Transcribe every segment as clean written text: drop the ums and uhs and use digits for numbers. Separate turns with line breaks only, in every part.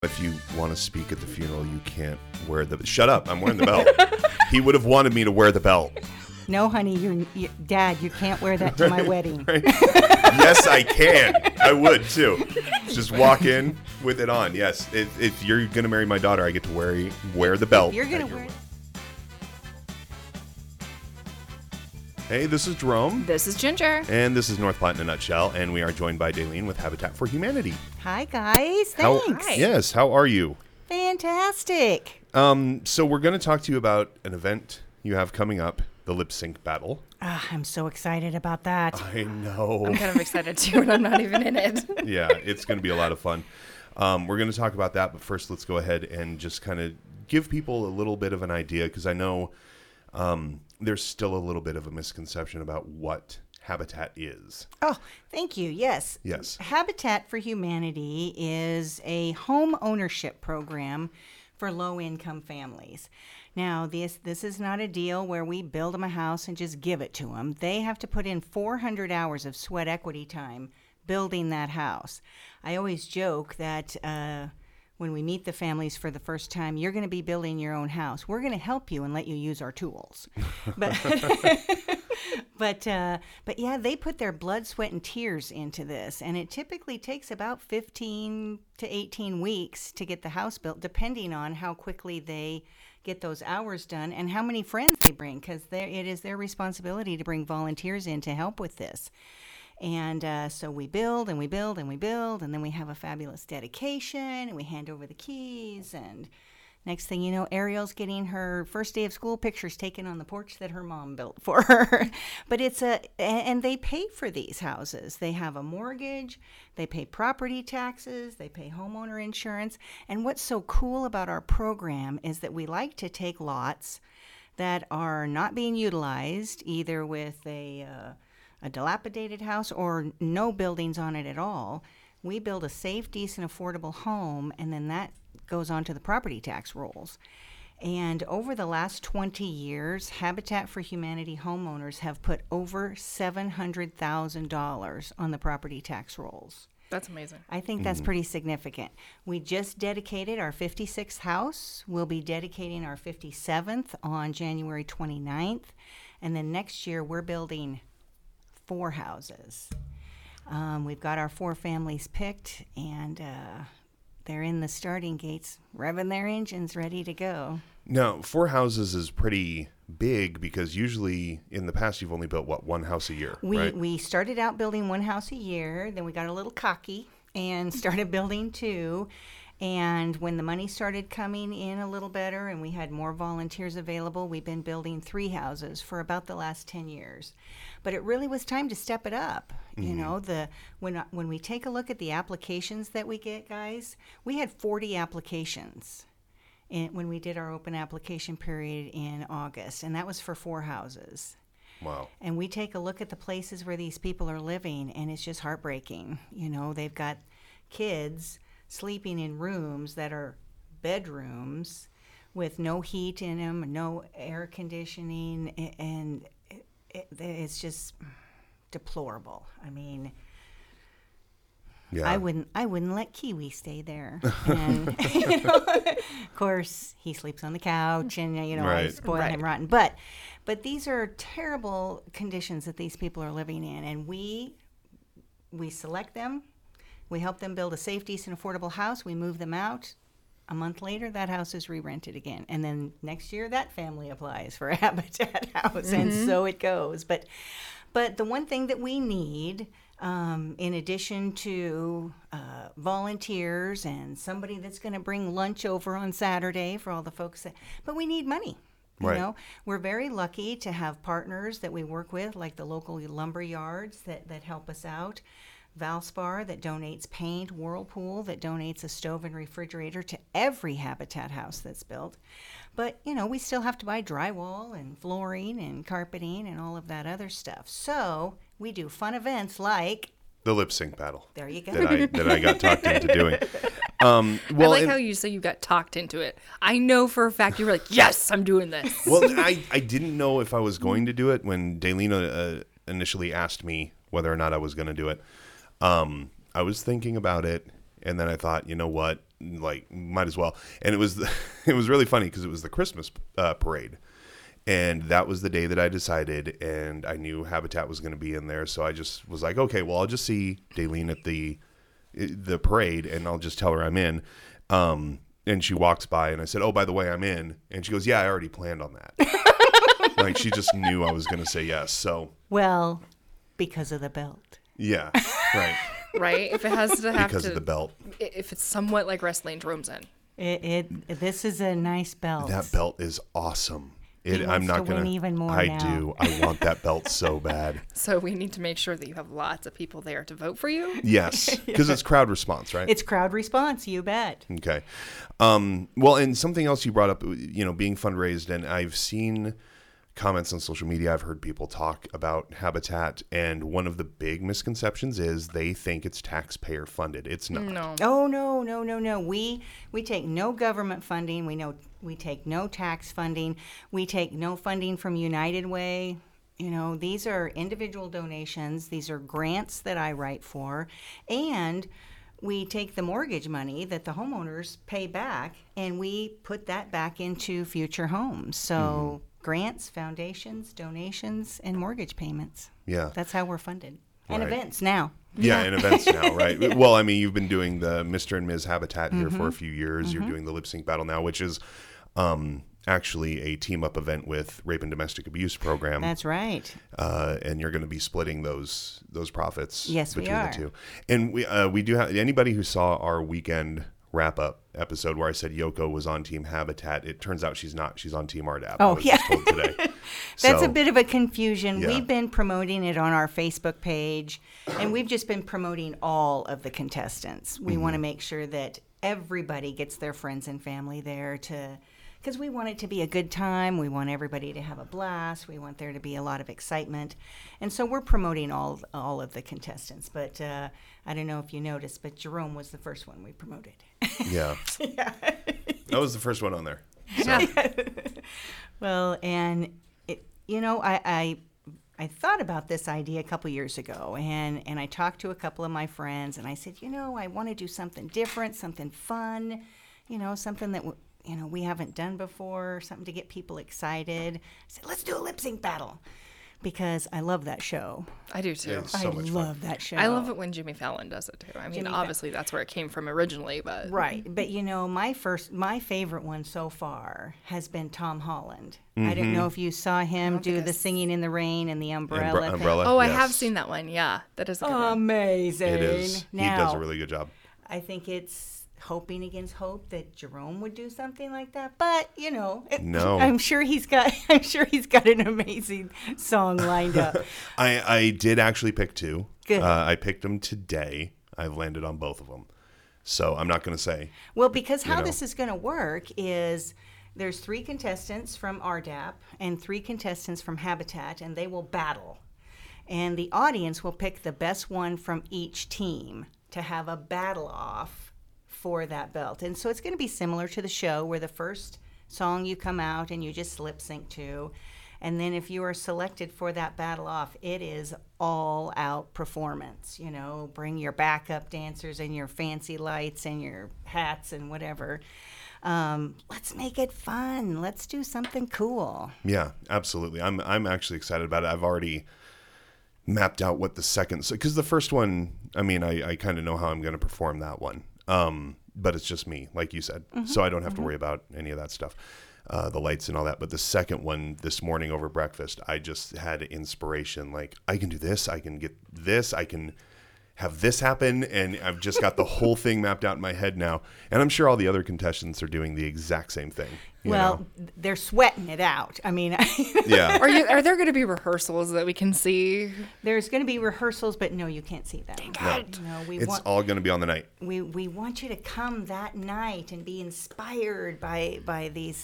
If you want to speak at the funeral, you can't wear the... Shut up, I'm wearing the belt. He would have wanted me to wear the belt.
No, honey, Dad, you can't wear that to my wedding.
Right? Yes, I can. I would, too. Just walk in with it on. Yes, if you're going to marry my daughter, I get to wear the belt.
You're going to wear it.
Hey, this is Jerome.
This is Ginger.
And this is North Platte in a nutshell. And we are joined by Daleen with Habitat for Humanity.
Hi, guys. Thanks.
Hi.
Yes, how are you?
Fantastic.
So we're going to talk to you about an event you have coming up, the Lip Sync Battle.
I'm so excited about that.
I know.
I'm kind of excited too, and I'm not even in it.
Yeah, it's going to be a lot of fun. We're going to talk about that, but first let's go ahead and just kind of give people a little bit of an idea, because I know there's still a little bit of a misconception about what Habitat is.
Oh, thank you. Yes.
Yes.
Habitat for Humanity is a home ownership program for low-income families. Now, this is not a deal where we build them a house and just give it to them. They have to put in 400 hours of sweat equity time building that house. I always joke that when we meet the families for the first time, you're going to be building your own house. We're going to help you and let you use our tools. But yeah, they put their blood, sweat, and tears into this, and it typically takes about 15 to 18 weeks to get the house built, depending on how quickly they get those hours done and how many friends they bring, because it is their responsibility to bring volunteers in to help with this. And so we build and we build and we build, and then we have a fabulous dedication, and we hand over the keys, and next thing you know, Ariel's getting her first day of school pictures taken on the porch that her mom built for her. But and they pay for these houses. They have a mortgage, they pay property taxes, they pay homeowner insurance. And what's so cool about our program is that we like to take lots that are not being utilized, either with a dilapidated house or no buildings on it at all. We build a safe, decent, affordable home, and then that goes on to the property tax rolls. And over the last 20 years, Habitat for Humanity homeowners have put over $700,000 on the property tax rolls.
That's amazing.
I think that's pretty significant. We just dedicated our 56th house. We'll be dedicating our 57th on January 29th. And then next year, we're building 4 houses. We've got our 4 families picked, and they're in the starting gates, revving their engines, ready to go.
Now, 4 houses is pretty big, because usually in the past you've only built, one house a year, right?
We started out building 1 house a year, then we got a little cocky and started building 2. And when the money started coming in a little better and we had more volunteers available, we've been building 3 houses for about the last 10 years. But it really was time to step it up. Mm-hmm. You know, when we take a look at the applications that we get, guys, we had 40 applications when we did our open application period in August, and that was for 4 houses.
Wow. And
we take a look at the places where these people are living, and it's just heartbreaking. You know, they've got kids sleeping in rooms that are bedrooms with no heat in them, no air conditioning, and it's just deplorable. I mean,
yeah.
I wouldn't let Kiwi stay there. And you know, of course, he sleeps on the couch, and
right.
I spoil him rotten. But these are terrible conditions that these people are living in, and we select them. We help them build a safe, decent, affordable house. We move them out. A month later, that house is re-rented again. And then next year, that family applies for a Habitat house. Mm-hmm. And so it goes. But the one thing that we need, in addition to volunteers and somebody that's going to bring lunch over on Saturday for all the folks, but we need money.
Right.
You know, we're very lucky to have partners that we work with, like the local lumber yards that help us out. Valspar that donates paint, Whirlpool that donates a stove and refrigerator to every Habitat house that's built. But, we still have to buy drywall and flooring and carpeting and all of that other stuff. So we do fun events like
the Lip Sync Battle.
There you go.
That I got talked into doing.
I like how you say you got talked into it. I know for a fact you were like, yes, I'm doing this.
Well, I didn't know if I was going to do it when Daleen initially asked me whether or not I was going to do it. I was thinking about it, and then I thought, you know what? like, might as well. And it was really funny because it was the Christmas parade. And that was the day that I decided, and I knew Habitat was going to be in there. So I just was like, okay, well, I'll just see Daylene at the parade, and I'll just tell her I'm in. And she walks by, and I said, oh, by the way, I'm in. And she goes, yeah, I already planned on that. Like, she just knew I was going to say yes. So,
well, because of the belt.
Yeah, right.
Right? If it has to have
Because
to,
of the belt.
if it's somewhat like wrestling, Jerome's in.
This is a nice belt.
That belt is awesome.
He
I'm
wants
not
to
going
win
to.
even more
I
now.
do. I want that belt so bad.
So we need to make sure that you have lots of people there to vote for you.
Yes, because it's crowd response, right?
It's crowd response, you bet.
Okay. Well, and something else you brought up, being fundraised, and I've seen comments on social media. I've heard people talk about Habitat, and one of the big misconceptions is they think it's taxpayer funded. It's not.
No.
Oh, no. We take no government funding. We take no tax funding. We take no funding from United Way. These are individual donations. These are grants that I write for. And we take the mortgage money that the homeowners pay back, and we put that back into future homes. So grants, foundations, donations, and mortgage payments.
Yeah.
That's how we're funded. And
Right.
events now.
Yeah, and events now, right? Well, I mean, you've been doing the Mr. and Ms. Habitat here for a few years. You're doing the Lip Sync Battle now, which is actually a team-up event with Rape and Domestic Abuse Program.
That's right.
And you're going to be splitting those profits
Yes, we
between
are.
the two. And we do have anybody who saw our weekend wrap-up episode where I said Yoko was on Team Habitat. It turns out she's not. She's on Team RDAP.
Oh,
I was
yeah.
just told today.
That's
So,
a bit of a confusion.
Yeah.
We've been promoting it on our Facebook page, and we've just been promoting all of the contestants. We want to make sure that everybody gets their friends and family there because we want it to be a good time. We want everybody to have a blast. We want there to be a lot of excitement. And so we're promoting all of the contestants. But I don't know if you noticed, but Jerome was the first one we promoted.
Yeah. That was the first one on there. So,
Yeah.
Well, and I thought about this idea a couple years ago, and I talked to a couple of my friends, and I said, I want to do something different, something fun, something that we haven't done before, something to get people excited. I said, let's do a lip sync battle, because I love that show.
I do too.
It's so
I
much fun.
love that show.
I love it when Jimmy Fallon does it too. I mean,
Jimmy
obviously that's where it came from originally, but
Right, but my favorite one so far has been Tom Holland. I don't know if you saw him do the Singing in the Rain and the Umbrella. thing.
Umbrella.
oh, I
yes.
have seen that one. Yeah, that is a good one.
Amazing.
It is.
Now,
He does a really good job.
I think it's hoping against hope that Jerome would do something like that, but
No.
I'm sure he's got an amazing song lined up.
I did actually pick two.
Good.
I picked them today. I've landed on both of them. So I'm not going to say.
Well, because how
know.
this is going to work is there's 3 contestants from RDAP and 3 contestants from Habitat, and they will battle. And the audience will pick the best one from each team to have a battle off for that belt. And so it's going to be similar to the show where the first song you come out and you just lip sync to. And then if you are selected for that battle off, it is all out performance. Bring your backup dancers and your fancy lights and your hats and whatever. Let's make it fun. Let's do something cool.
Yeah, absolutely. I'm actually excited about it. I've already mapped out what the second, because the first one, I mean, I kind of know how I'm going to perform that one. But it's just me, like you said. So I don't have to worry about any of that stuff, the lights and all that. But the second one this morning over breakfast, I just had inspiration. Like, I can do this. I can get this. I can have this happen. And I've just got the whole thing mapped out in my head now. And I'm sure all the other contestants are doing the exact same thing. you know?
They're sweating it out. I mean,
Yeah.
Are there going to be rehearsals that we can see?
there's going to be rehearsals, but no, you can't see them. No, we
It's
want
all going to be on the night.
we want you to come that night and be inspired by these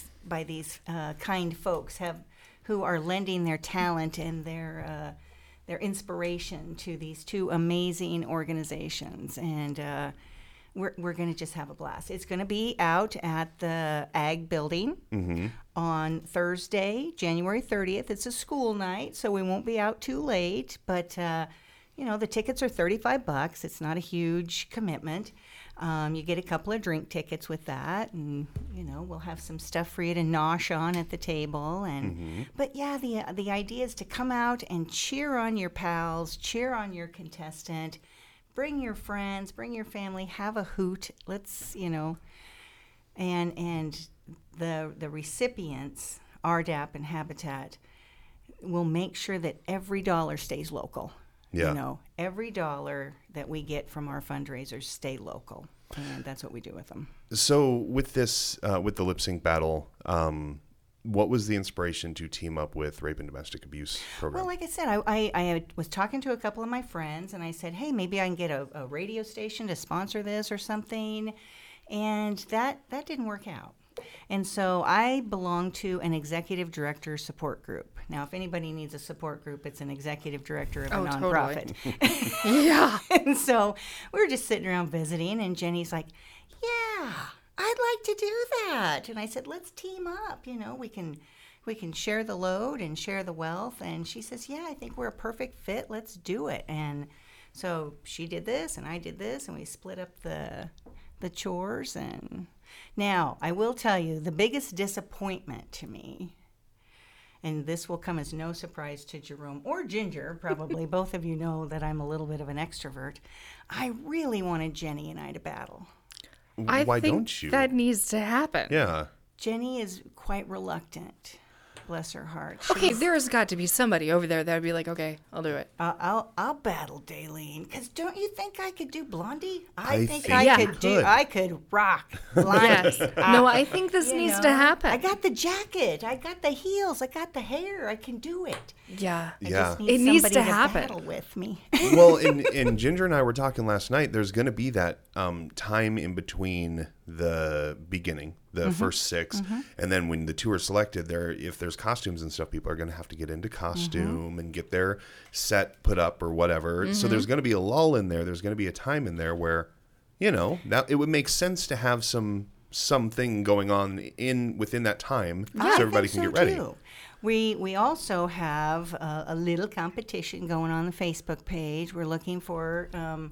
kind folks who are lending their talent and their inspiration to these 2 amazing organizations, and we're going to just have a blast. It's going to be out at the Ag Building on Thursday, January 30th. It's a school night, so we won't be out too late, but the tickets are $35. It's not a huge commitment. You get a couple of drink tickets with that, and we'll have some stuff for you to nosh on at the table. And but yeah, the idea is to come out and cheer on your pals, cheer on your contestant, bring your friends, bring your family, have a hoot. Let's and the recipients, RDAP and Habitat, will make sure that every dollar stays local.
Yeah.
Every dollar that we get from our fundraisers stay local, and that's what we do with them.
So with this, with the lip sync battle, what was the inspiration to team up with Rape and Domestic Abuse Program?
Well, like I said, I was talking to a couple of my friends, and I said, hey, maybe I can get a radio station to sponsor this or something, and that didn't work out. And so I belong to an executive director support group. Now, if anybody needs a support group, it's an executive director of a nonprofit.
Totally. Yeah.
And so we were just sitting around visiting, and Jenny's like, yeah, I'd like to do that. And I said, let's team up. We can share the load and share the wealth. And she says, yeah, I think we're a perfect fit. Let's do it. And so she did this, and I did this, and we split up the chores. And now I will tell you, the biggest disappointment to me, and this will come as no surprise to Jerome or Ginger, probably both of you know that I'm a little bit of an extrovert. I really wanted Jenny and I to battle.
Why think
don't you?
That needs to happen.
Yeah.
Jenny is quite reluctant. Bless her heart.
Okay, there's got to be somebody over there that would be like, okay, I'll do it.
I'll battle Daylene, because don't you think I could do Blondie?
I
think
I
could rock Blondie.
Yes. No, I think this needs to happen.
I got the jacket, I got the heels, I got the hair. I can do it.
Yeah.
I
Yeah.
just need
It needs
somebody
to happen.
battle with me.
Well, and Ginger and I were talking last night. There's going to be that time in between the beginning, the first 6, and then when the 2 are selected, if there's costumes and stuff, people are going to have to get into costume and get their set put up or whatever. So there's going to be a lull in there. There's going to be a time in there where, now it would make sense to have something going on within that time, so everybody can get ready.
Too. We also have a little competition going on the Facebook page. We're looking for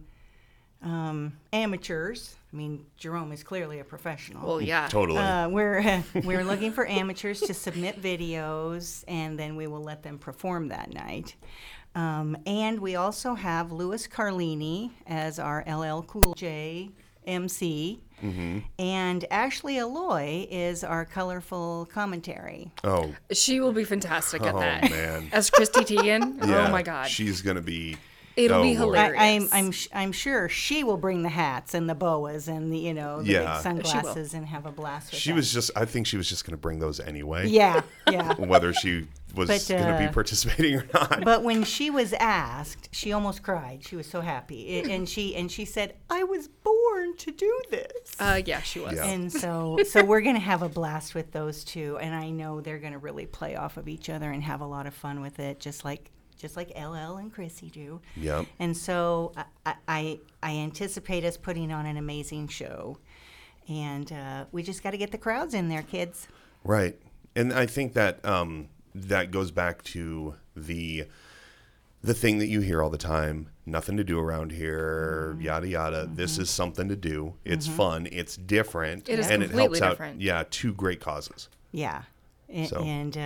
amateurs. I mean, Jerome is clearly a professional.
Well, yeah.
Totally.
We're looking for amateurs to submit videos, and then we will let them perform that night. And we also have Louis Carlini as our LL Cool J MC. And Ashley Alloy is our colorful commentary.
Oh.
She will be fantastic at that.
Oh, man.
As Christy Teigen.
Yeah,
Oh, my God.
She's going to be...
It'll be
Lord.
hilarious.
I'm sure she will bring the hats and the boas and the the
Yeah.
big sunglasses and have a blast with them.
I think she was just going to bring those anyway.
Yeah.
Whether she was
But,
going to be participating or not.
But when she was asked, she almost cried. She was so happy, and she said, "I was born to do this."
Yeah, she was.
Yeah.
And so we're going to have a blast with those two, and I know they're going to really play off of each other and have a lot of fun with it, just like LL and Chrissy do.
Yep.
And so I anticipate us putting on an amazing show, and we just got to get the crowds in there, kids.
Right. And I think that that goes back to the thing that you hear all the time, nothing to do around here, yada, yada. This is something to do. It's fun. It's different.
It is
and
completely
it helps
different.
out, 2 great causes.
Yeah.
So.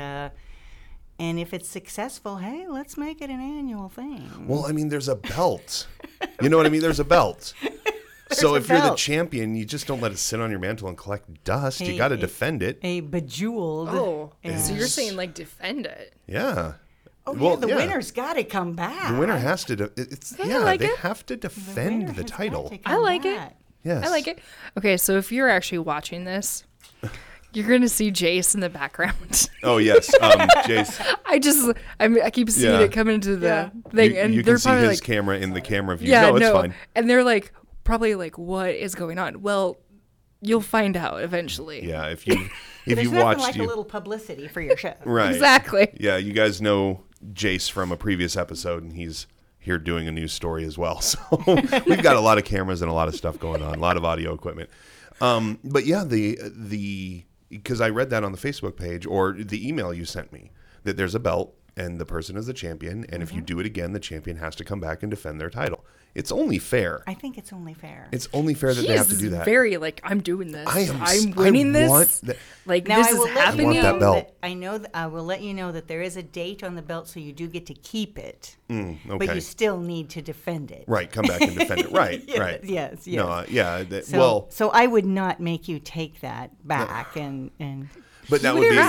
And if it's successful, hey, let's make it an annual thing.
Well, I mean, there's a belt. You know what I mean? There's a belt. So if you're the champion, you just don't let it sit on your mantle and collect dust. You got to defend it.
A bejeweled.
Oh,
and-
so you're saying like defend it?
Yeah.
Oh,
Well,
yeah, the
yeah.
winner's got to come back.
The winner has to.
like
they
it.
have to defend the
winner has
title.
got to
I
come
like it.
back.
Yes.
I like it. Okay, so if you're actually watching this, you're going to see Jace in the background.
Oh yes, Jace.
I keep seeing
Yeah.
it come into the thing, and
you
they're
can see
probably
his
like,
camera in the camera view.
yeah,
No, it's fine.
and they're like, probably like, what is going on? Well, you'll find out eventually.
Yeah, if you
There's
you've
nothing
watched
like
you
a little publicity for your show.
right
Exactly.
Yeah, you guys know Jace from a previous episode, and he's here doing a news story as well. So we've got a lot of cameras and a lot of stuff going on, a lot of audio equipment. But yeah, the because I read that on the Facebook page or the email you sent me that there's a belt and the person is the champion. And if you do it again, the champion has to come back and defend their title. It's only fair.
I think it's only fair.
It's only fair that they have to do that.
Very like, I'm doing this. I'm
winning
this. Like,
now,
this is happening.
I want that belt.
I know that I will let you know that there is a date on the belt, so you do get to keep it.
Okay.
But you still need to defend it.
Right, come back and defend it. Right, right.
Yes.
No,
So I would not make you take that back and
but that would be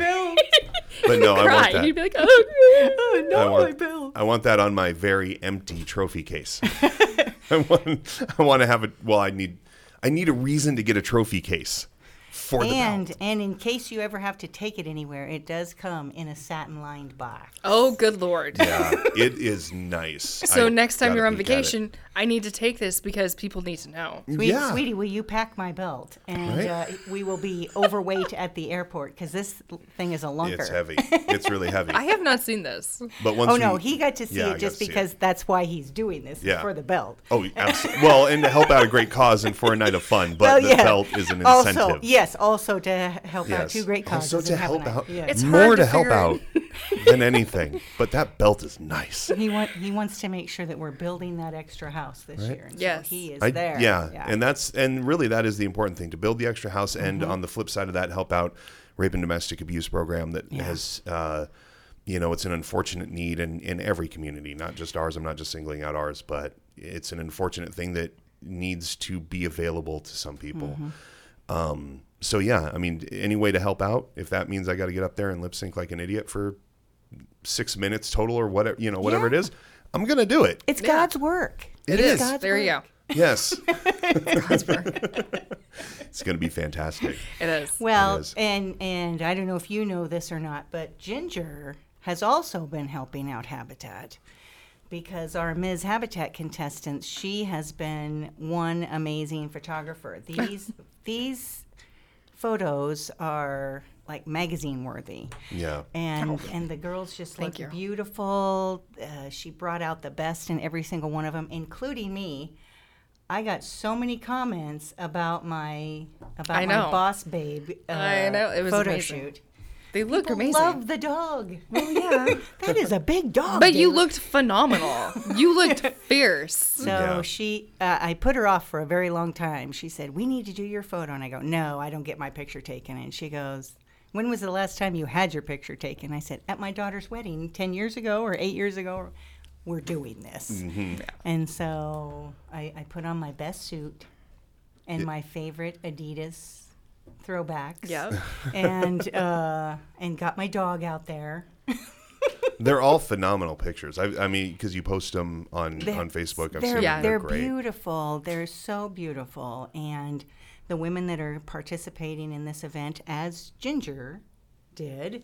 But no, I want that.
You'd be like, oh,
my belt.
I want that on my very empty trophy case. I want to have it. Well, I need a reason to get a trophy case for the belt.
And in case you ever have to take it anywhere, it does come in a satin-lined box.
Oh, good Lord.
Yeah, it is nice.
So next time you're on vacation, I need to take this because people need to know.
Sweetie, will you pack my belt? And we will be overweight at the airport because this thing is a lunker.
It's heavy. It's really heavy.
I have not seen this.
But once
he got to see it just because that's why he's doing this, for the belt.
Oh, absolutely. Well, and to help out a great cause and for a night of fun, but the belt is an incentive.
Also to help out two great causes.
Also to help out.
It's
more to help out than anything. But that belt is nice.
He wants to make sure that we're building that extra house this year. And
yes.
so he is there.
Yeah. And really that is the important thing, to build the extra house and on the flip side of that, help out rape and domestic abuse program that has it's an unfortunate need in every community, not just ours. I'm not just singling out ours, but it's an unfortunate thing that needs to be available to some people. So yeah, I mean, any way to help out, if that means I got to get up there and lip sync like an idiot for 6 minutes total or whatever, whatever it is, I'm going to do it.
It's God's work.
It is.
God's
there
work.
you go.
Yes.
God's work.
It's going to be fantastic.
It is.
Well,
It is.
and I don't know if you know this or not, but Ginger has also been helping out Habitat. Because our Ms. Habitat contestant, she has been one amazing photographer. These photos are like magazine worthy.
Yeah.
And the girls just look beautiful. She brought out the best in every single one of them, including me. I got so many comments about my boss babe
I know. It was
photo
amazing.
shoot.
They look
People
amazing.
love the dog. Oh yeah, that is a big dog.
But you
dude.
looked phenomenal. You looked fierce.
So she, I put her off for a very long time. She said, "We need to do your photo," and I go, "No, I don't get my picture taken." And she goes, "When was the last time you had your picture taken?" I said, "At my daughter's wedding 10 years ago or 8 years ago. We're doing this."
Mm-hmm.
And so I put on my best suit and my favorite Adidas throwbacks.
Yeah.
And got my dog out there.
They're all phenomenal pictures. I mean, because you post them on Facebook. I've seen them.
They're
great.
beautiful. They're so beautiful. And the women that are participating in this event, as Ginger did,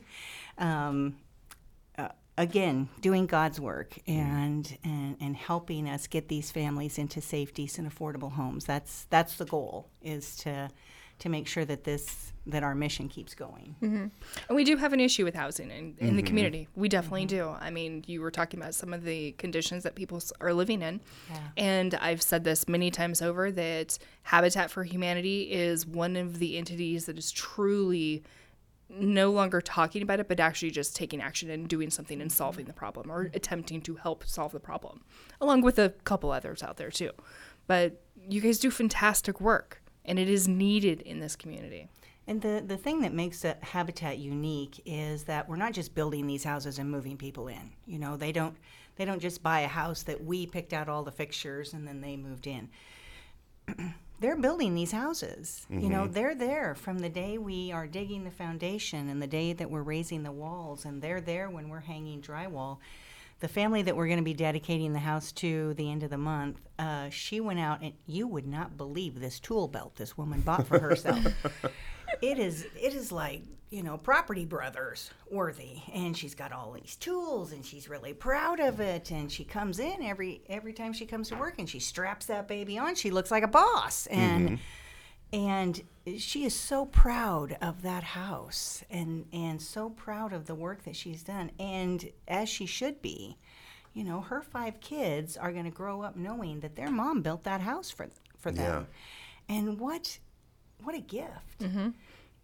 again, doing God's work and helping us get these families into safe, decent, affordable homes. That's the goal, is to make sure that our mission keeps going.
Mm-hmm. And we do have an issue with housing in the community. We definitely do. I mean, you were talking about some of the conditions that people are living in. Yeah. And I've said this many times over, that Habitat for Humanity is one of the entities that is truly no longer talking about it, but actually just taking action and doing something and solving the problem, or attempting to help solve the problem, along with a couple others out there too. But you guys do fantastic work, and it is needed in this community.
And the thing that makes Habitat unique is that we're not just building these houses and moving people in. You know, they don't just buy a house that we picked out all the fixtures and then they moved in. They're building these houses. Mm-hmm. You know, they're there from the day we are digging the foundation and the day that we're raising the walls, and they're there when we're hanging drywall. The family that we're going to be dedicating the house to the end of the month, she went out, and you would not believe this tool belt this woman bought for herself. It is like, you know, Property Brothers worthy, and she's got all these tools, and she's really proud of it. And she comes in every time she comes to work, and she straps that baby on. She looks like a boss, and she is so proud of that house, and so proud of the work that she's done, and as she should be. You know, her 5 kids are going to grow up knowing that their mom built that house for them, and what a gift. Mm-hmm.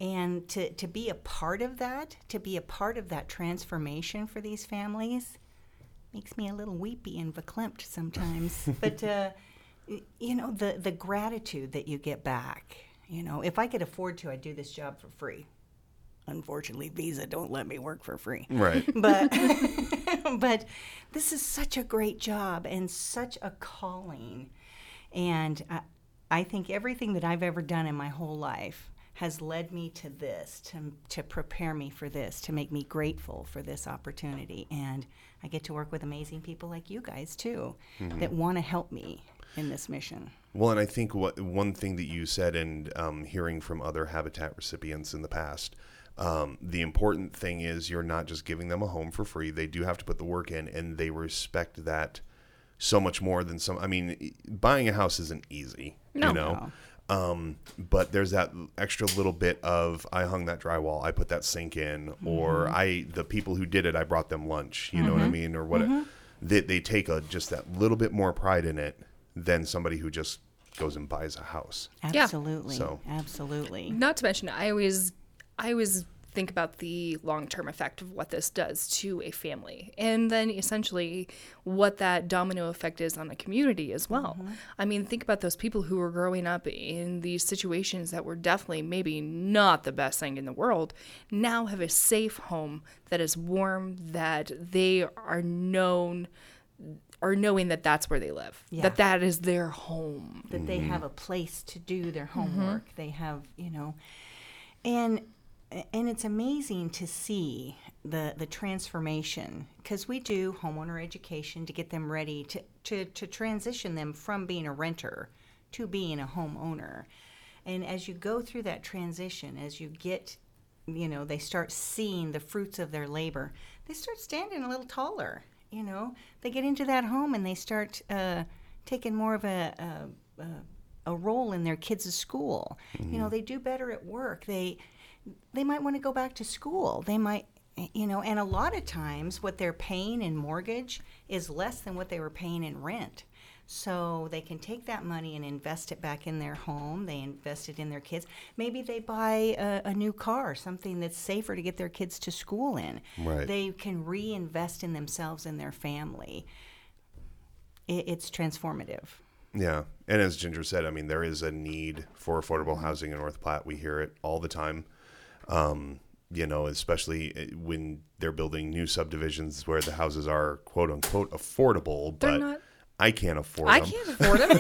And to be a part of that, transformation for these families, makes me a little weepy and verklempt sometimes. But, the gratitude that you get back, if I could afford to, I'd do this job for free. Unfortunately, Visa don't let me work for free.
Right.
But this is such a great job and such a calling. And I think everything that I've ever done in my whole life has led me to this, to prepare me for this, to make me grateful for this opportunity. And I get to work with amazing people like you guys, too, that want to help me in this mission.
Well, and I think one thing that you said, and hearing from other Habitat recipients in the past, the important thing is you're not just giving them a home for free. They do have to put the work in, and they respect that so much more than some. I mean, buying a house isn't easy,
No.
But there's that extra little bit of, I hung that drywall, I put that sink in, or the people who did it, I brought them lunch, you know what I mean? Or what, they take just that little bit more pride in it than somebody who just goes and buys a house.
Absolutely.
So.
Absolutely.
Not to mention, I always think about the long-term effect of what this does to a family, and then essentially what that domino effect is on a community as well. I mean, think about those people who were growing up in these situations that were definitely maybe not the best thing in the world, now have a safe home that is warm, that they are knowing that that's where they live, that is their home.
That they have a place to do their homework. They have, and it's amazing to see the transformation, because we do homeowner education to get them ready to transition them from being a renter to being a homeowner. And as you go through that transition, as you get, they start seeing the fruits of their labor, they start standing a little taller. They get into that home and they start taking more of a role in their kids' school. They do better at work. They might want to go back to school. They might, and a lot of times what they're paying in mortgage is less than what they were paying in rent. So they can take that money and invest it back in their home. They invest it in their kids. Maybe they buy a new car, something that's safer to get their kids to school in.
Right.
They can reinvest in themselves and their family. It's transformative.
Yeah. And as Ginger said, I mean, there is a need for affordable housing in North Platte. We hear it all the time. Especially when they're building new subdivisions where the houses are quote unquote affordable, but I can't afford them.
I can't afford them.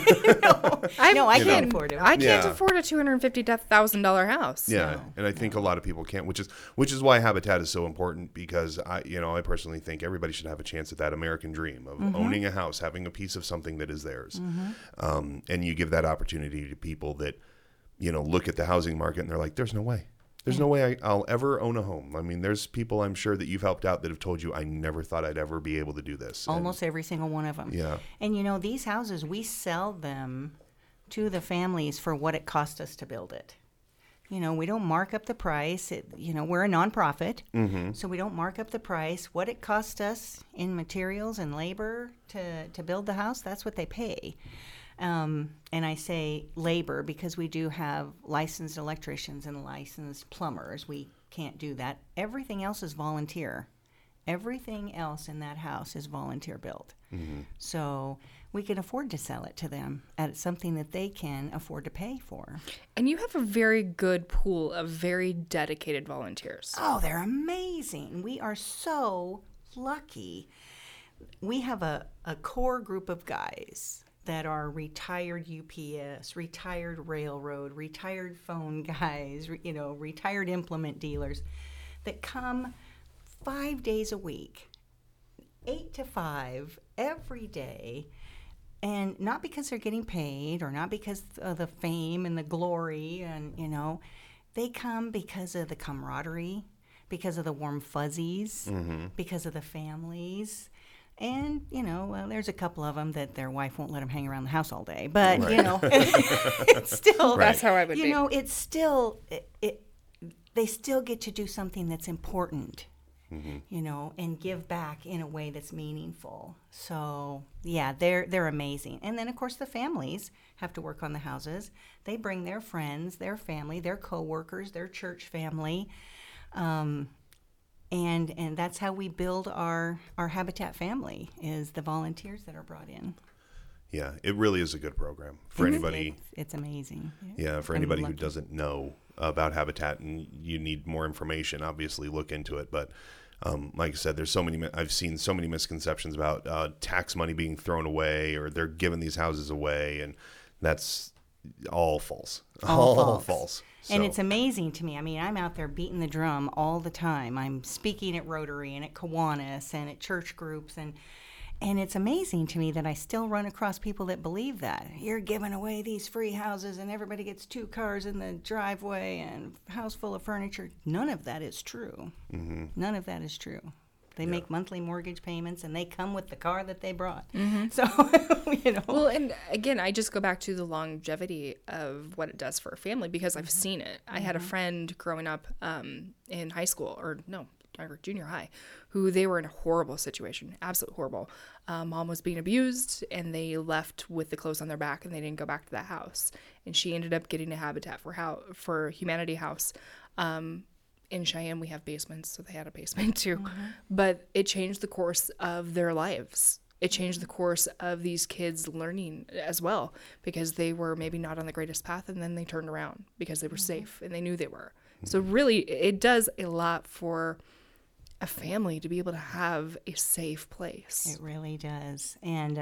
I can't afford them.
I can't afford a $250,000 house.
Yeah, and I think a lot of people can't, which is why Habitat is so important, because I personally think everybody should have a chance at that American dream of owning a house, having a piece of something that is theirs. And you give that opportunity to people that, look at the housing market and they're like, there's no way. There's no way I'll ever own a home. I mean, there's people I'm sure that you've helped out that have told you, I never thought I'd ever be able to do this.
Almost every single one of them.
Yeah.
And, these houses, we sell them to the families for what it cost us to build it. We don't mark up the price. We're a nonprofit, so we don't mark up the price. What it cost us in materials and labor to build the house, that's what they pay. And I say labor because we do have licensed electricians and licensed plumbers. We can't do that. Everything else is volunteer. Everything else in that house is volunteer built. So we can afford to sell it to them at something that they can afford to pay for.
And you have a very good pool of very dedicated volunteers.
Oh, they're amazing. We are so lucky. We have a core group of guys that are retired UPS, retired railroad, retired phone guys, retired implement dealers that come 5 days a week, 8 to 5 every day, and not because they're getting paid or not because of the fame and the glory, and they come because of the camaraderie, because of the warm fuzzies, because of the families. And, there's a couple of them that their wife won't let them hang around the house all day. But, it's still,
That's how I would be.
It's still, they still get to do something that's important. and give back in a way that's meaningful. So yeah, they're amazing. And then of course the families have to work on the houses. They bring their friends, their family, their coworkers, their church family. And that's how we build our Habitat family, is the volunteers that are brought in.
Yeah, it really is a good program for anybody.
It's amazing.
Yeah, for anybody who doesn't know about Habitat and you need more information, obviously look into it. But like I said, I've seen so many misconceptions about tax money being thrown away, or they're giving these houses away, and that's all false. All false. So.
And it's amazing to me. I mean, I'm out there beating the drum all the time. I'm speaking at Rotary and at Kiwanis and at church groups, and it's amazing to me that I still run across people that believe that. You're giving away these free houses and everybody gets 2 cars in the driveway and a house full of furniture. None of that is true. Mm-hmm. None of that is true. They make monthly mortgage payments and they come with the car that they brought. Mm-hmm. So,
Well, and again, I just go back to the longevity of what it does for a family, because I've seen it. I had a friend growing up in high school, junior high, who they were in a horrible situation, absolutely horrible. Mom was being abused, and they left with the clothes on their back, and they didn't go back to that house. And she ended up getting a Habitat for Humanity house. In Cheyenne, we have basements, so they had a basement too. Mm-hmm. But it changed the course of their lives. It changed the course of these kids learning as well, because they were maybe not on the greatest path, and then they turned around because they were safe and they knew they were. So really, it does a lot for a family to be able to have a safe place.
It really does. And,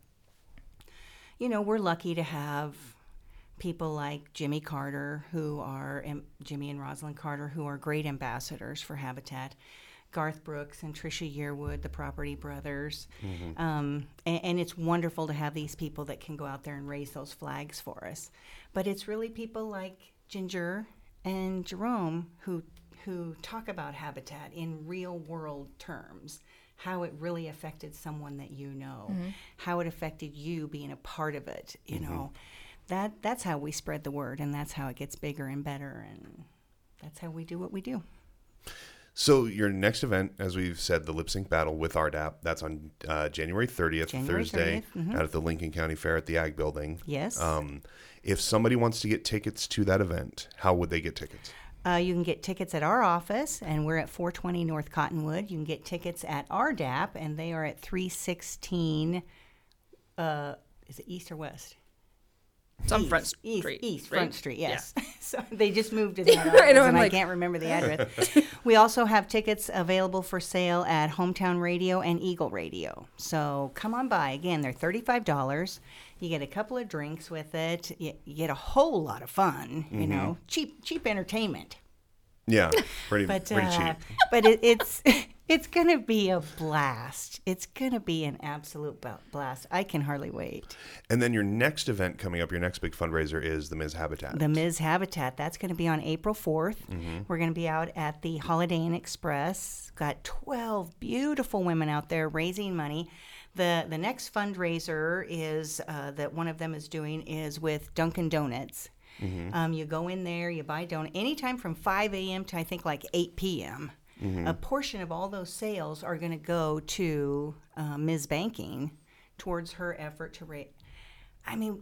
we're lucky to have people like Jimmy Carter, Jimmy and Rosalind Carter, who are great ambassadors for Habitat. Garth Brooks and Tricia Yearwood, the Property Brothers. Mm-hmm. And it's wonderful to have these people that can go out there and raise those flags for us. But it's really people like Ginger and Jerome who talk about Habitat in real world terms, how it really affected someone that mm-hmm. how it affected you being a part of it, That's how we spread the word, and that's how it gets bigger and better, and that's how we do what we do.
So your next event, as we've said, the Lip Sync Battle with RDAP, that's on January 30th, Thursday, 30th. Mm-hmm. out at the Lincoln County Fair at the Ag Building.
Yes.
If somebody wants to get tickets to that event, how would they get tickets?
You can get tickets at our office, and we're at 420 North Cottonwood. You can get tickets at RDAP, and they are at 316, is it east or west?
It's on Front Street.
East,
right?
Front Street, yes.
Yeah.
So they just moved to that office, and I can't remember the address. We also have tickets available for sale at Hometown Radio and Eagle Radio. So come on by. Again, they're $35. You get a couple of drinks with it. You get a whole lot of fun, mm-hmm. Cheap entertainment.
Yeah, pretty cheap.
But it's going to be a blast. It's going to be an absolute blast. I can hardly wait.
And then your next event coming up, your next big fundraiser is the Ms. Habitat.
The Ms. Habitat. That's going to be on April 4th. Mm-hmm. We're going to be out at the Holiday Inn Express. Got 12 beautiful women out there raising money. The next fundraiser is that one of them is doing is with Dunkin' Donuts. Mm-hmm. You go in there, you buy donut anytime from 5 a.m. to I think like 8 p.m. Mm-hmm. A portion of all those sales are going to go to Ms. Banking towards her effort to raise. I mean,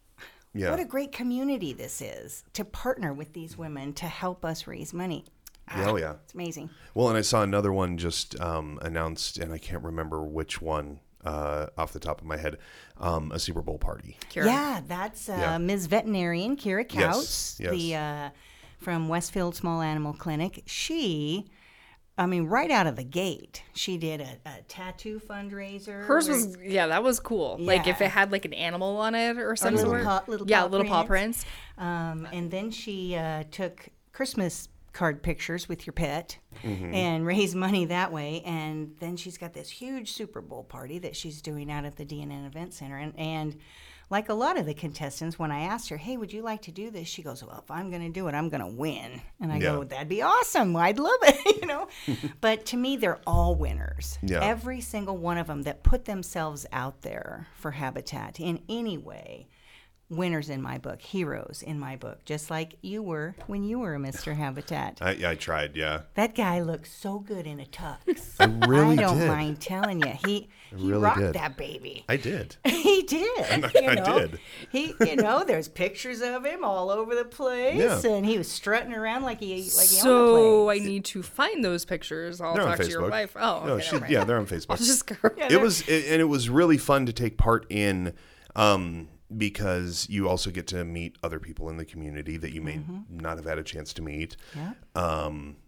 what a great community this is to partner with these women to help us raise money.
Yeah.
It's amazing.
Well, and I saw another one just announced, and I can't remember which one. Off the top of my head, a Super Bowl party.
Kira. Yeah, that's Ms. Veterinarian Kira Couts, yes. From Westfield Small Animal Clinic. She, right out of the gate, she did a tattoo fundraiser.
Hers was, that was cool. Yeah. Like if it had like an animal on it or something. Little paw prints.
And then she took Christmas card pictures with your pet mm-hmm. and raise money that way. And then she's got this huge Super Bowl party that she's doing out at the DNN Event Center. And like a lot of the contestants, when I asked her, hey, would you like to do this? She goes, well, if I'm going to do it, I'm going to win. And I go, that'd be awesome. I'd love it, But to me, they're all winners. Yeah. Every single one of them that put themselves out there for Habitat in any way winners in my book, heroes in my book, just like you were when you were a Mr. Habitat.
I tried, yeah.
That guy looks so good in a tux.
I really
I don't
did.
mind telling you, he
really
rocked
did.
that baby.
I did.
He did. I
did.
There's pictures of him all over the place,
Yeah.
and he was strutting around like he owned
So
the
I
place.
need to find those pictures. I'll
They're on
talk to your
Facebook.
wife. Oh,
No,
okay, never mind.
yeah, they're on Facebook.
I'll just go.
It was really fun to take part in, because you also get to meet other people in the community that you may not have had a chance to meet.
Yeah.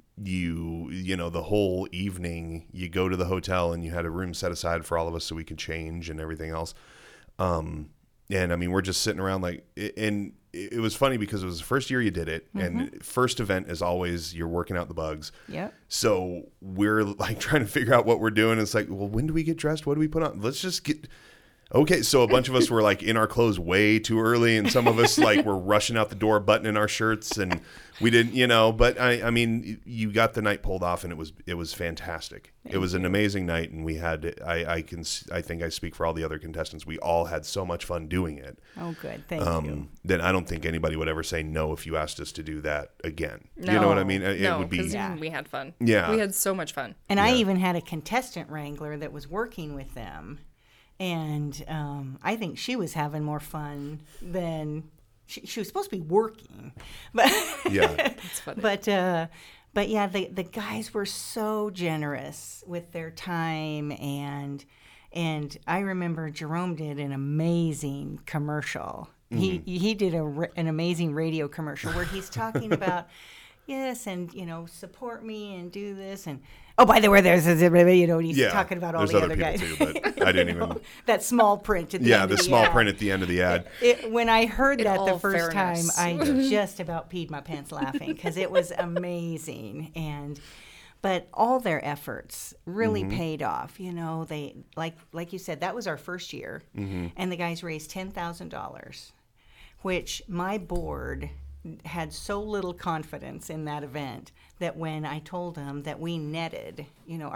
You know, the whole evening you go to the hotel and you had a room set aside for all of us so we could change and everything else. And I mean, we're just sitting around and it was funny because it was the first year you did it, and first event is always you're working out the bugs.
Yep.
So we're like trying to figure out what we're doing. It's like, well, when do we get dressed? What do we put on? Let's just get. Okay, so a bunch of us were like in our clothes way too early, and some of us like were rushing out the door, buttoning our shirts, and we didn't, you know. But I mean, you got the night pulled off, and it was fantastic. It was an amazing night, and we had. I think I speak for all the other contestants. We all had so much fun doing it.
Oh, good. Thank you.
That I don't think anybody would ever say no if you asked us to do that again. You know what I mean? It
No,
would be.
because we had fun.
Yeah.
We had so much fun.
And I even had a contestant wrangler that was working with them. And I think she was having more fun than she was supposed to be working. But
Yeah.
It's funny.
but yeah, the guys were so generous with their time, and I remember Jerome did an amazing commercial. He did an amazing radio commercial where he's talking about yes, and support me and do this, and oh, by the way, he's talking about all
there's
the
other
other guys.
people too, but I didn't even.
That small print at the
Yeah,
end
the
of the
small
ad.
print at the end of the ad.
When I heard that the
all
first
fairness.
time, I just about peed my pants laughing because it was amazing. But all their efforts really paid off. They like you said, that was our first year, and the guys raised $10,000, which my board had so little confidence in that event that when I told them that we netted,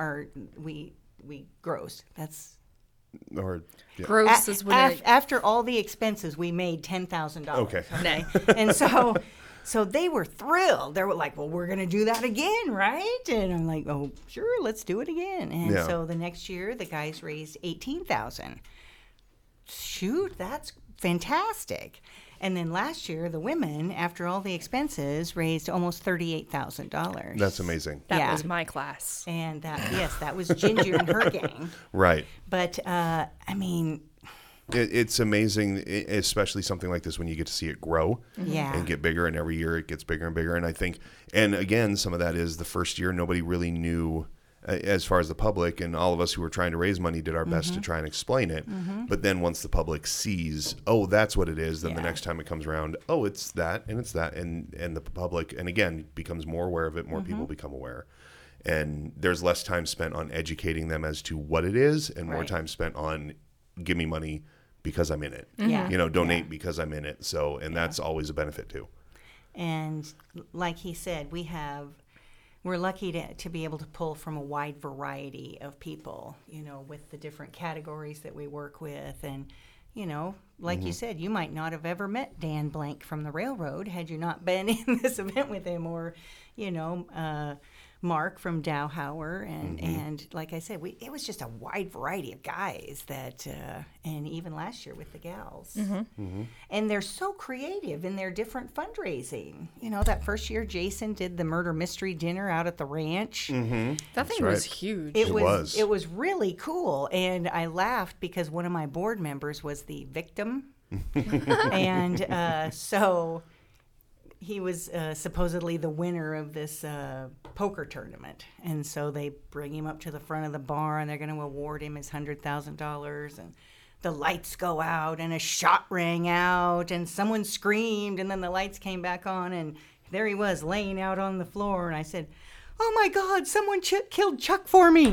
we grossed. That's
Or yeah.
Gross is when it,
after all the expenses, we made $10,000.
Okay.
Nah.
And so they were thrilled. They were like, well, we're going to do that again, right? And I'm like, oh, sure, let's do it again. And
Yeah.
so the next year, the guys raised $18,000. Shoot, that's fantastic. And then last year, the women, after all the expenses, raised almost $38,000.
That's amazing.
that
Yeah.
was my class.
And that was Ginger and her gang.
Right.
But, I mean,
It's amazing, especially something like this when you get to see it grow
yeah.
and get bigger, and every year it gets bigger and bigger. And I think, and again, some of that is the first year nobody really knew, as far as the public, and all of us who were trying to raise money did our best to try and explain it. But then once the public sees, oh, that's what it is, then the
Yeah.
next time it comes around, oh, it's that, and the public, and again, becomes more aware of it, more people become aware. And there's less time spent on educating them as to what it is, and more
Right.
time spent on give me money because I'm in it.
Yeah.
Donate because I'm in it. So, and that's always a benefit too.
And like he said, we're lucky to be able to pull from a wide variety of people, with the different categories that we work with. And, like you said, you might not have ever met Dan Blank from the railroad had you not been in this event with him, or, Mark from Dowhauer, and like I said, it was just a wide variety of guys that, and even last year with the gals, and they're so creative in their different fundraising. That first year, Jason did the murder mystery dinner out at the ranch.
That thing
right.
was huge.
It was.
It was really cool, and I laughed because one of my board members was the victim, and so. He was supposedly the winner of this poker tournament. And so they bring him up to the front of the bar, and they're going to award him his $100,000. And the lights go out, and a shot rang out, and someone screamed, and then the lights came back on, and there he was laying out on the floor. And I said, oh, my God, someone killed Chuck for me.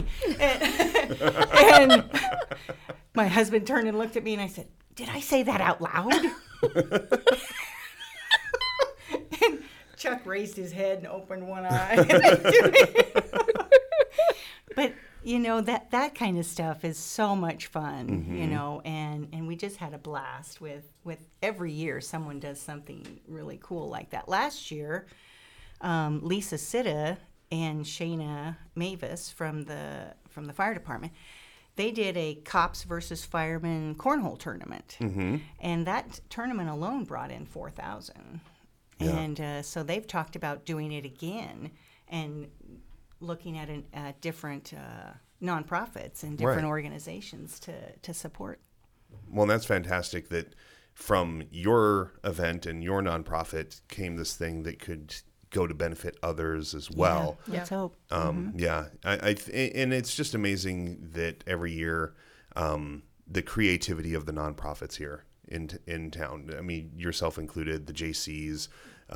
And my husband turned and looked at me, and I said, did I say that out loud? And Chuck raised his head and opened one eye. But, you know, that kind of stuff is so much fun, you know, and we just had a blast with every year someone does something really cool like that. Last year, Lisa Sitta and Shayna Mavis from the fire department, they did a cops versus firemen cornhole tournament, and that tournament alone brought in $4,000.
Yeah.
And so they've talked about doing it again and looking at different nonprofits and different
Right.
organizations to support.
Well, that's fantastic that from your event and your nonprofit came this thing that could go to benefit others as well.
Yeah, let's hope.
Yeah, and it's just amazing that every year the creativity of the nonprofits here in town. I mean, yourself included, the JCs,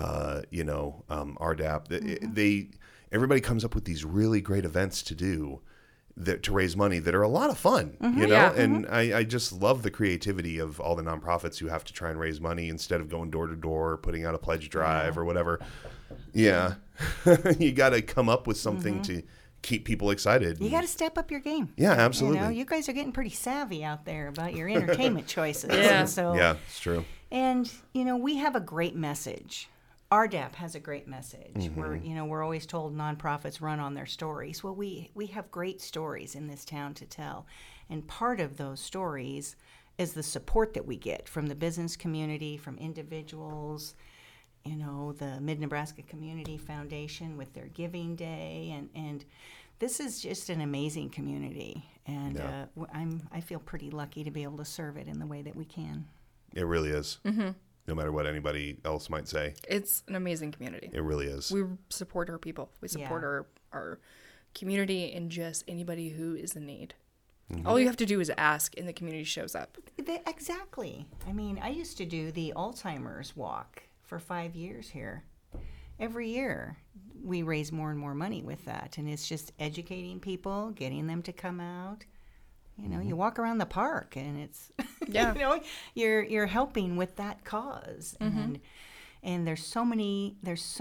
RDAP. Everybody comes up with these really great events to do to raise money that are a lot of fun, you know.
Yeah.
And I just love the creativity of all the nonprofits who have to try and raise money instead of going door to door, putting out a pledge drive or whatever. Yeah, you got to come up with something to keep people excited.
You got to step up your game.
Yeah, absolutely.
You know, you guys are getting pretty savvy out there about your entertainment choices.
Yeah.
And so,
Yeah, it's true.
And, you know, we have a great message. RDAP has a great message. We're always told nonprofits run on their stories. Well, we have great stories in this town to tell. And part of those stories is the support that we get from the business community, from individuals, you know, the Mid-Nebraska Community Foundation with their Giving Day. And this is just an amazing community. And
Yeah.
I feel pretty lucky to be able to serve it in the way that we can.
It really is. No matter what anybody else might say,
It's an amazing community.
it really is.
We support our people. We support our community and just anybody who is in need. All you have to do is ask, and the community shows up.
Exactly. I mean, I used to do the Alzheimer's walk for 5 years here. Every year, we raise more and more money with that, and it's just educating people, getting them to come out. You know, you walk around the park, and it's
Yeah.
you know, you're helping with that cause, and there's so many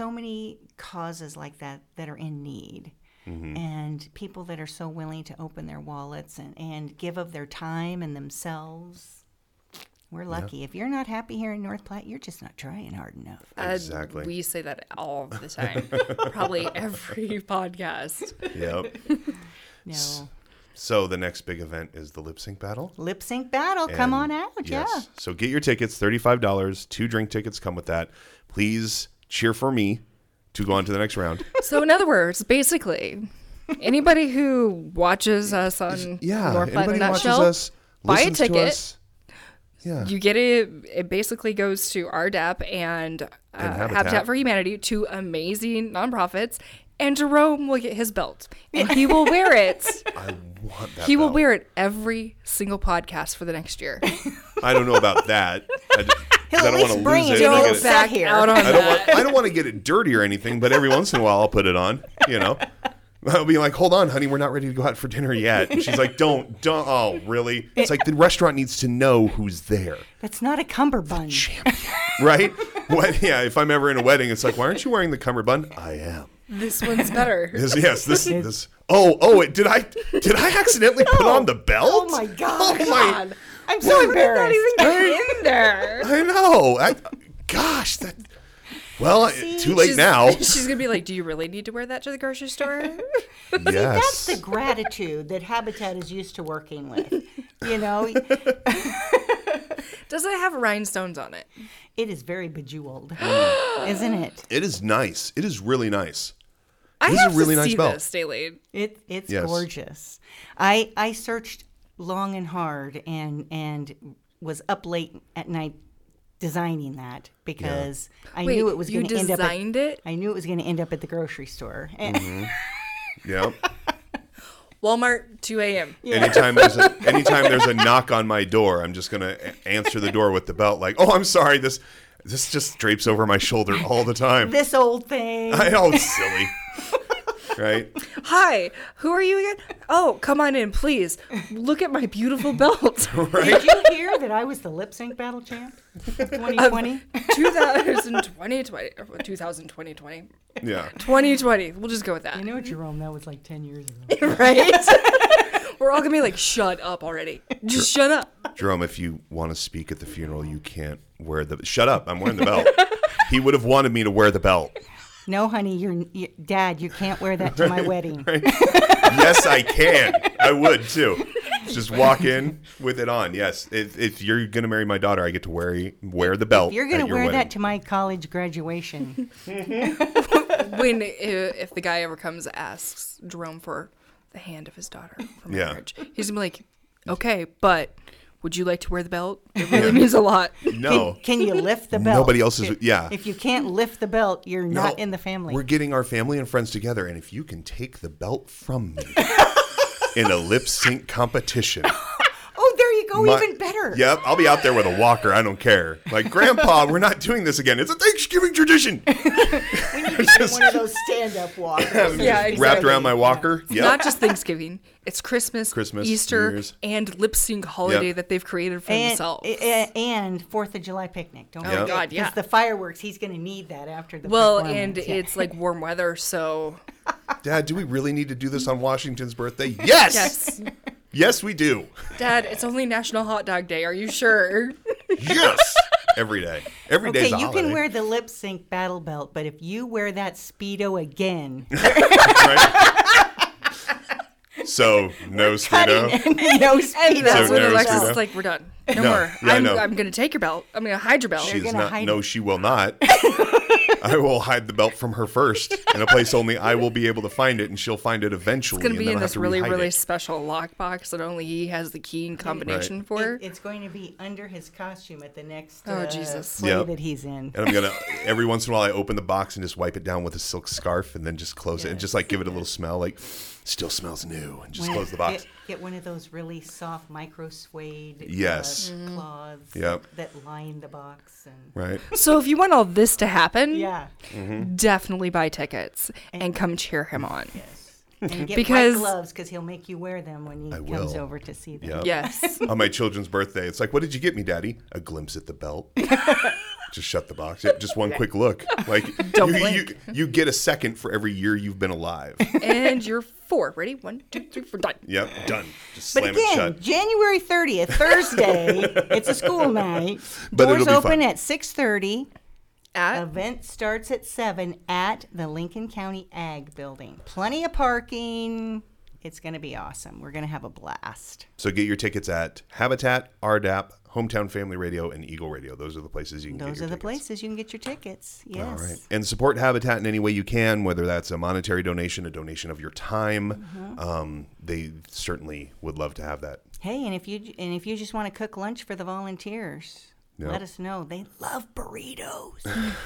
causes like that are in need. And people that are so willing to open their wallets and give of their time and themselves. We're lucky. If you're not happy here in North Platte, you're just not trying hard enough.
Exactly.
We say that all the time. Probably every podcast.
Yep.
No.
So the next big event is the lip sync battle.
Lip sync battle. Come on
And
out.
yes.
Yeah.
So get your tickets, $35. 2 drink tickets come with that. Please cheer for me to go on to the next round.
So, in other words, basically, anybody who watches us on
Yeah.
North Platte in a
Anybody watches
nutshell,
us,
buy a
listens to
ticket.
us. Yeah.
You get it. It basically goes to RDAP and Habitat for Humanity, 2 amazing nonprofits. And Jerome will get his belt, and he will wear it.
I want that.
He will
belt.
wear it every single podcast for the next year.
I don't know about that.
He'll
I
at
don't
least
want to
bring
lose
it.
it. and I
Don't
get
back here.
out on that.
I don't want to get it dirty or anything, but every once in a while I'll put it on, you know. I'll be like, hold on, honey, we're not ready to go out for dinner yet. And she's like, don't. Oh, really? It's like the restaurant needs to know who's there,
That's not a cummerbund.
right? Yeah, if I'm ever in a wedding, it's like, why aren't you wearing the cummerbund? I am.
This one's better.
This. Did I accidentally put on the belt?
Oh my God.
Oh my.
I'm so embarrassed.
in there.
I know. Gosh, that. Well, too late now.
She's gonna be like, "Do you really need to wear that to the grocery store?"
That's
Yes.
the gratitude that Habitat is used to working with. You know,
Does it have rhinestones on it?
it is very bejeweled, isn't it?
It is nice. It is really nice.
I
This is
have
a really
to
nice
see
belt.
this, Daily.
It's
Yes.
gorgeous. I searched long and hard and was up late at night designing that because I knew it was
you
going to end up.
designed it?
I knew it was going to end up at the grocery store.
Yeah.
Walmart, 2 a.m.
Anytime there's a knock on my door, I'm just gonna answer the door with the belt. Like, oh, I'm sorry. This just drapes over my shoulder all the time.
This old thing.
I know, it's silly. right?
Hi, who are you again? Oh, come on in, please. Look at my beautiful belt.
Did you hear that I was the lip sync battle champ? 2020.
2020.
Yeah.
2020. We'll just go with that.
You know, Jerome, that was like 10 years ago.
Right? We're all going to be like, shut up already. Just shut up.
Jerome, if you want to speak at the funeral, you can't wear the... Shut up. I'm wearing the belt. He would have wanted me to wear the belt.
No, honey, Dad, you can't wear that to my wedding.
Right? Yes, I can. I would, too. Just walk in with it on. Yes. If you're going to marry my daughter, I get to wear the belt.
You're going
at
to
your
wear
wedding.
that to my college graduation.
If the guy ever comes asks Jerome for the hand of his daughter for
Yeah.
marriage, he's going to be like, okay, but would you like to wear the belt? It really means a lot.
No.
Can you lift the belt?
Nobody else is... Yeah.
If you can't lift the belt, you're not
No,
in the family.
We're getting our family and friends together, and if you can take the belt from me in a lip sync competition...
Oh, there you go. Even better.
Yep, I'll be out there with a walker. I don't care. Like, Grandpa, we're not doing this again. It's a Thanksgiving tradition.
We need to get one of those stand-up walkers.
Yeah,
Wrapped
exactly.
around my walker.
It's
Yep.
not just Thanksgiving. It's Christmas,
Christmas,
Easter,
New Year's.
and lip sync holiday
Yep.
that they've created for
And,
themselves.
and 4th of July picnic. Don't
Yep.
forget.
God, yeah.
Because the fireworks, he's going to need that after the
Well,
performance.
and
Yeah.
it's like warm weather, so
Dad, do we really need to do this on Washington's birthday? Yes.
yes.
Yes, we do.
Dad, it's only National Hot Dog Day. Are you sure?
Yes. Every day. Every day's
Okay,
a
you
holiday.
can wear the lip sync battle belt, but if you wear that Speedo again,
Right? So, no Speedo.
no
And
Speedo.
that's
So
when
no
Alexis
Speedo?
is like, we're done. No
No.
more.
Yeah, I know.
I'm going to take your belt. I'm going to hide your belt.
She's
gonna
not.
hide
No,
it.
she will not. I will hide the belt from her first in a place only I will be able to find it, and she'll find it eventually.
It's going to
and
be
then
in
I'll have
this
to
really,
re-hide
really
it.
special lockbox that only he has the key and combination for.
It's going to be under his costume at the next
Oh, Jesus.
play
Yep.
that he's in.
And I'm gonna every once in a while I open the box and just wipe it down with a silk scarf and then just close it and just like give it a little smell like still smells new and just close the box.
Get one of those really soft micro suede
Yes.
cloths
Yep.
that line the box. And
Right.
So if you want all this to happen,
yeah,
definitely buy tickets and come cheer him on.
yes. And get
Because-
white gloves because he'll make you wear them when he comes
will.
over to see them.
Yep.
Yes.
On my children's birthday, it's like, what did you get me, Daddy? A glimpse at the belt. Just shut the box. Yeah, just one quick look. Like
Don't
you,
blink.
you get a second for every year you've been alive.
And you're 4. Ready? 1, 2, 3, 4, done.
Yep, done. Just
But
slam it
again,
shut.
January 30th, Thursday, it's a school night.
But
Doors
it'll be
open
fun.
at 6:30.
At
Event starts at 7 at the Lincoln County Ag Building. Plenty of parking. It's going to be awesome. We're going to have a blast.
So get your tickets at Habitat, RDAP, Hometown Family Radio, and Eagle Radio. Those are the places you can get
Those
your
are the
tickets.
places you can get your tickets. Yes.
All right. And support Habitat in any way you can, whether that's a monetary donation, a donation of your time. They certainly would love to have that.
Hey, and if you just want to cook lunch for the volunteers,
Yep.
let us know. They love burritos.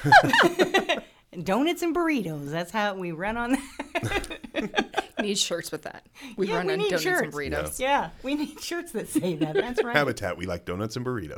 Donuts and burritos. That's how we run on that.
need shirts with that. We
Yeah,
run
we
on
need
donuts and
shirts.
burritos.
Yeah, we need shirts that say that. That's right.
Habitat, we like donuts and burritos.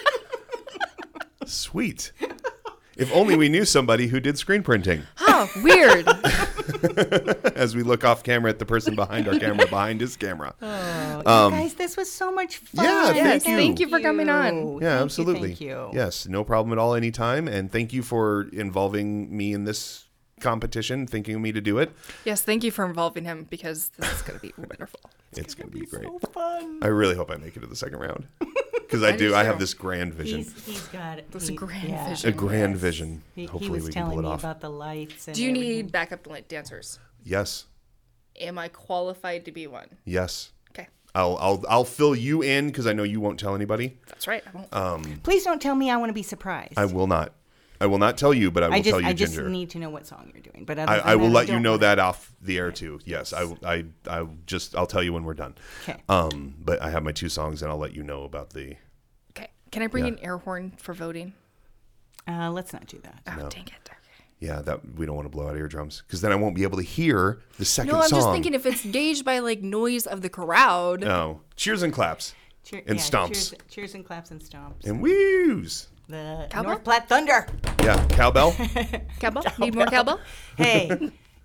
Sweet. If only we knew somebody who did screen printing.
Oh, weird.
As we look off camera at the person behind our camera, behind his camera.
You guys, this was so much fun.
Yeah,
Yes,
thank you.
thank you for coming on.
Yeah,
Thank
absolutely.
You, thank you.
Yes, no problem at all anytime. And thank you for involving me in this competition, thinking of me to do it.
Yes, thank you for involving him because this is going to be wonderful.
It's going to be great.
So fun.
I really hope I make it to the second round. Because I
I
do.
do
I
too.
have this grand vision.
He's got it.
That's a grand
A
vision.
grand vision.
He
Hopefully
was
we can
telling
pull it
me
off.
about the lights. And
Do you
everything.
need backup dancers?
Yes.
Am I qualified to be one?
Yes.
Okay,
I'll fill you in because I know you won't tell anybody.
that's right. I won't.
Please don't tell me. I want to be surprised.
I will not. I will not tell you, but I will tell you,
I just
Ginger.
need to know what song you're doing. But other
I
than
will
that,
let you
don't
know
want-
that off the air too. Yes, I'll tell you when we're done.
Okay.
But I have my 2 songs, and I'll let you know about the.
Okay, can I bring
Yeah.
an air horn for voting?
Let's not do that.
Oh,
No.
dang it. Okay.
Yeah, that we don't want to blow out eardrums because then I won't be able to hear the second
No, I'm
song.
just thinking if it's gauged by like noise of the crowd.
No, cheers and claps and stomps
Cheers and claps and stomps.
and woos.
The
Cowbell?
North Platte Thunder.
Yeah, cowbell.
Cowbell? Need more cowbell?
Hey,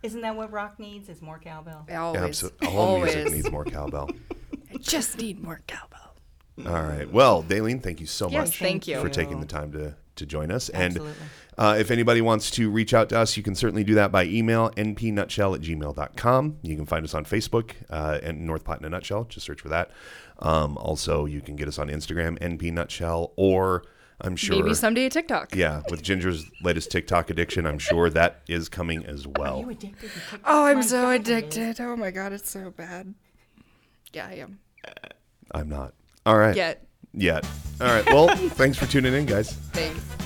Isn't that what rock needs? Is more cowbell?
Always.
All music needs more cowbell.
I just need more cowbell.
All right. Well, Daleen, thank you so
Yes,
much
thank you.
for taking the time to join us.
Absolutely.
And if anybody wants to reach out to us, you can certainly do that by email, npnutshell@gmail.com. You can find us on Facebook, and North Platte in a Nutshell. Just search for that. Also, you can get us on Instagram, npnutshell, or I'm sure
Maybe someday a TikTok.
Yeah, with Ginger's latest TikTok addiction, I'm sure that is coming as
Are
well.
you addicted to TikTok?
Oh, I'm
My
so
God,
addicted. Oh my God, it's so bad. Yeah, I am.
I'm not. All right.
Yet.
All right. Well, thanks for tuning in, guys.
Thanks.